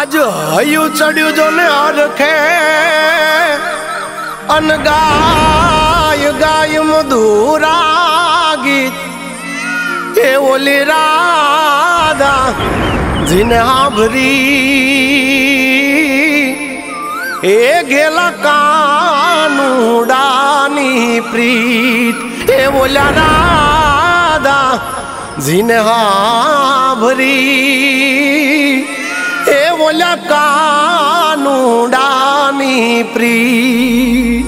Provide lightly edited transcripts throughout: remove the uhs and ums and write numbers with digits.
आज हयू चढ़ू जो ने रखे अन गाय गाय मधुरा गीत ए ओली राधा जिने हाभरी ए गेला कानूडानी प्रीत ए बोल्या राधा जिने हाभरी ए बोल्या कानूडानी प्रीत।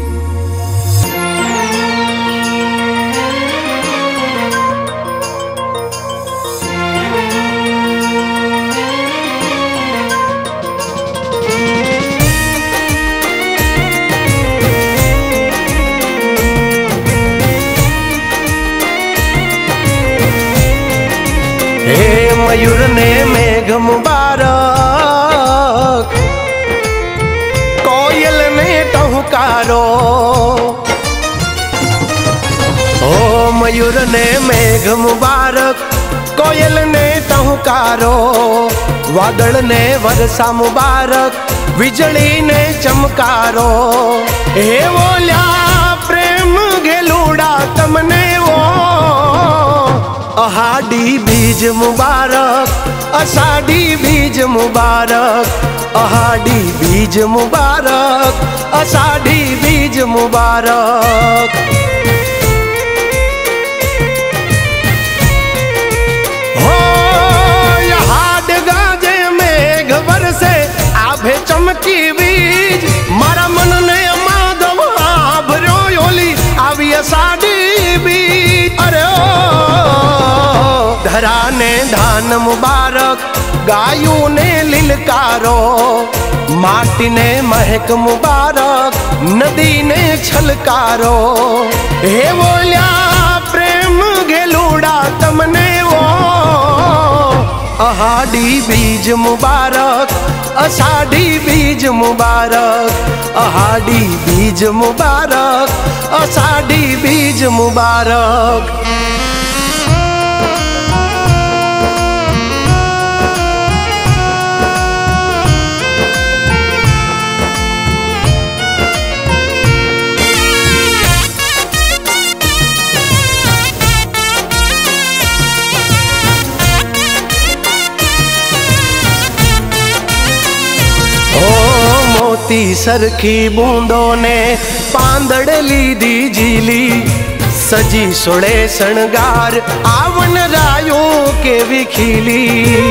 मयूर ने मेघ मुबारक कोयल ने टहुकारो ओ मयूर ने मेघ मुबारक कोयल ने टहुकारो वादळ ने वर्षा मुबारक विजली ने चमकारो हे बोल्या प्रेम घेलूड़ा तमने वो अहाडी बीज मुबारक अषाढ़ी बीज मुबारक अहाडी बीज मुबारक अषाढ़ी बीज मुबारक। हो हाड गाजे मेघ बरसे आभे चमकी बीज मारा मन ने माधव आभरो योली आवी अषाढ़ी बीज। अरे धरा ने धान मुबारक गायू ने लिलकारो माटी ने महक मुबारक नदी ने छलकारो हे बोल्या प्रेम घेलूड़ा तमने वो अहाडी बीज मुबारक अषाढ़ी बीज मुबारक अहाडी बीज मुबारक अषाढ़ी बीज मुबारक। सरखी बूंदों ने पांदड़ लीधी झीली सजी सोड़े शणगार आवन रायों के विखीली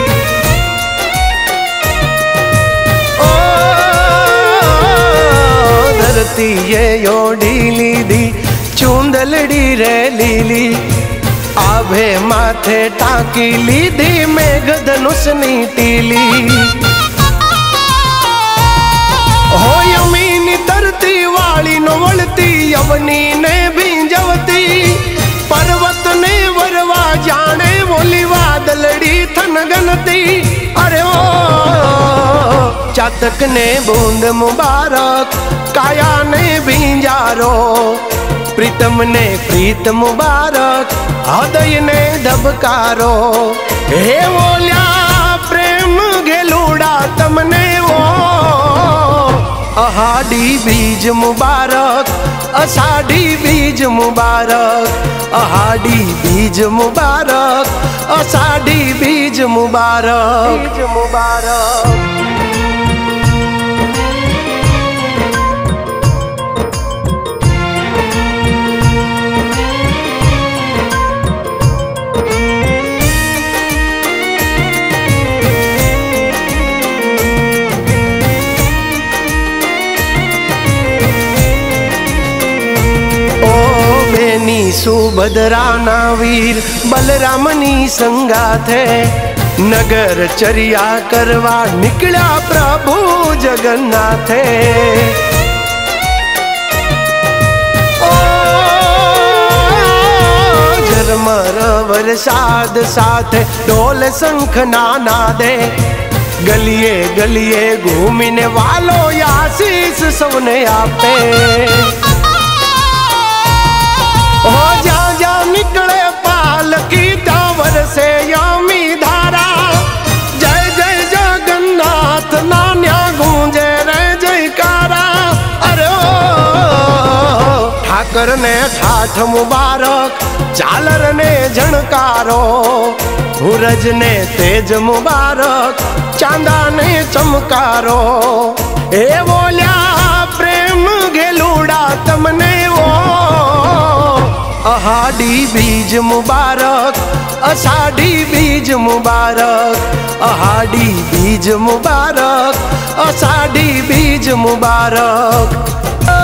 ओ धरती ये यो ढीली दी चूंदलड़ी रे लीली आभे माथे टाकी लीधी मेघ धनुष नी टीली हो यमीनी धरती वाली नवलती यवनी ने भींजवती पर्वत ने वरवा जाने बोली वादलड़ी थन गनती। अरे ओ चातक ने बूंद मुबारक काया ने भींजारो प्रीतम ने प्रीत मुबारक हृदय ने धबकारो हे बोल्या प्रेम घेलूड़ा तमने वो अहाडी बीज मुबारक अषाढ़ी बीज मुबारक अहाडी बीज मुबारक अषाढ़ी बीज मुबारक बीज मुबारक। सुभद्रा ना वीर बलरामनी संगाथे नगर चरिया करवा निकला प्रभु जगन्नाथे ओ झरमर बरसात साथे ढोल शंख नाना दे गलिए गलिए घूमने वालों आशीष सबने आपे हो जा जा निकले पालकी टावर से यामी धारा जय जय जगन्नाथ मकर ने ठाठ मुबारक, झालर ने झणकारो, सूरज ने तेज मुबारक, चांदा ने चमकारो। ए बोल्या प्रेम घेलूड़ा तमने वो, अहाड़ी बीज मुबारक, अषाढ़ी बीज मुबारक, अहाड़ी बीज मुबारक, अषाढ़ी बीज मुबारक।